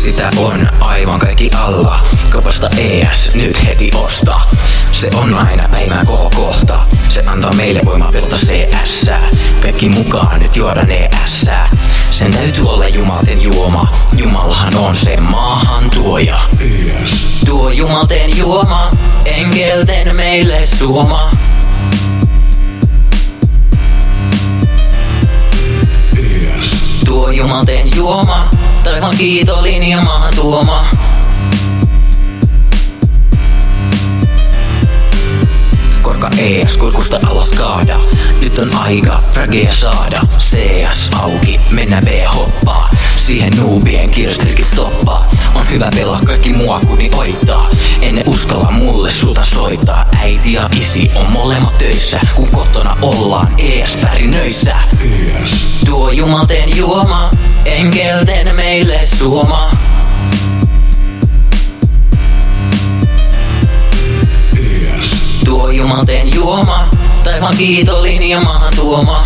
Sitä on aivan kaikki alla. Kaupasta ES nyt heti osta. Se on aina päivän kohokohta. Se antaa meille voimaa pelata CS. Kaikki mukaan nyt juodaan ES. Sen täytyy olla jumalten juoma. Jumalahan on se maahan tuoja. ES. Tuo jumalten juoma, enkelten meille suoma. ES. Tuo jumalten juoma, taivaan kiitollinen ja maahan tuoma. Korka ES kurkusta alas kaada. Nyt on aika fragea saada. CS auki, mennä B-hoppaa. Siihen noobien kirstrikit stoppaa. On hyvä pelaa kaikki mua kuni oittaa. Enne uskalla mulle sulta soittaa. Äiti ja isi on molemmat töissä. Kun kotona ollaan ES-pärinöissä. ES. Tuo jumalten juoma, enkelten meille suoma. ES. Tuo jumalten juoma, taivaan kiitollinen ja maahan tuoma.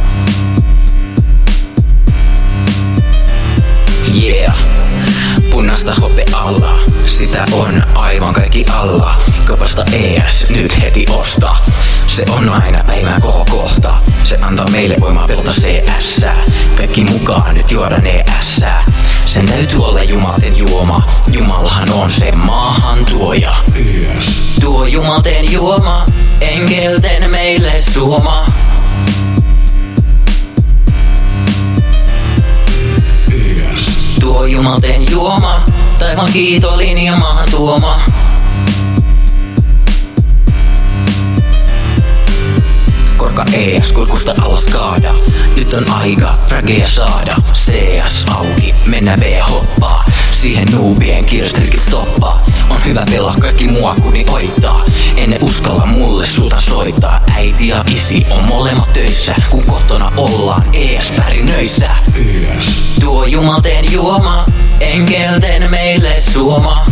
Yeah, punaista hope alla. Sitä on aivan kaikki alla. Kaupasta ES nyt heti osta. Se on aina päivän kohokohta. Se antaa meille voimaa pelata CS. Kaikki mukaan nyt juodaan ES. Sen täytyy olla jumalten juoma. Jumalahan on se maahan tuoja. ES. Tuo jumalten juoma, enkelten meille suoma. ES. Tuo jumalten juoma, taivaan kiitollinen ja maahan tuoma. Korka ES kurkusta alas kaada. Nyt on aika fragea saada. CS auki, mennä B-hoppaa. Siihen noobien kirstrikit stoppaa. On hyvä pelaa kaikki mua kuni oittaa. Enne uskalla mulle sulta soittaa. Äiti ja isi on molemmat töissä. Kun kotona ollaan ES-pärinöissä. ES. Tuo jumalten juoma, enkelten meille suoma.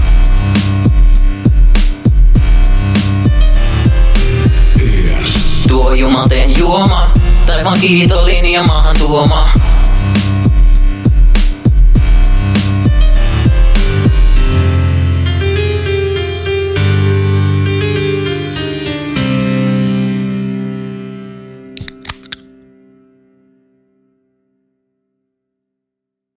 ES. Tuo jumalten juoma, taivaan kiitollinen ja maahan tuoma.